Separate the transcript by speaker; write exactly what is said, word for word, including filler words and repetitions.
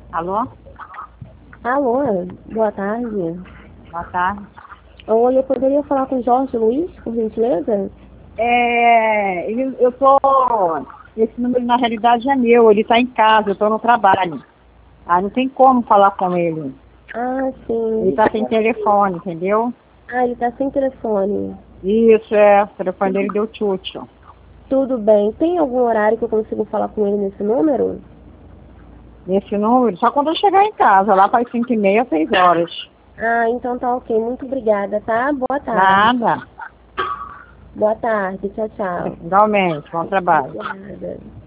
Speaker 1: Alô?
Speaker 2: Alô, boa tarde.
Speaker 1: Boa tarde.
Speaker 2: Oi, eu poderia falar com o Jorge Luiz, por gentileza?
Speaker 1: É, ele- eu tô. Esse número na realidade é meu, ele está em casa, eu estou no trabalho. Ah, não tem como falar com ele.
Speaker 2: Ah,
Speaker 1: Ele
Speaker 2: sim.
Speaker 1: está sem telefone, entendeu?
Speaker 2: Ah, ele tá sem telefone.
Speaker 1: Isso, é. O telefone dele deu chute.
Speaker 2: Tudo bem. Tem algum horário que eu consigo falar com ele nesse número?
Speaker 1: Nesse número, só quando eu chegar em casa, lá para as cinco e meia, seis horas.
Speaker 2: Ah, então tá ok. Muito obrigada, tá? Boa tarde.
Speaker 1: Nada.
Speaker 2: Boa tarde. Tchau, tchau.
Speaker 1: Igualmente, bom trabalho.
Speaker 2: Obrigada.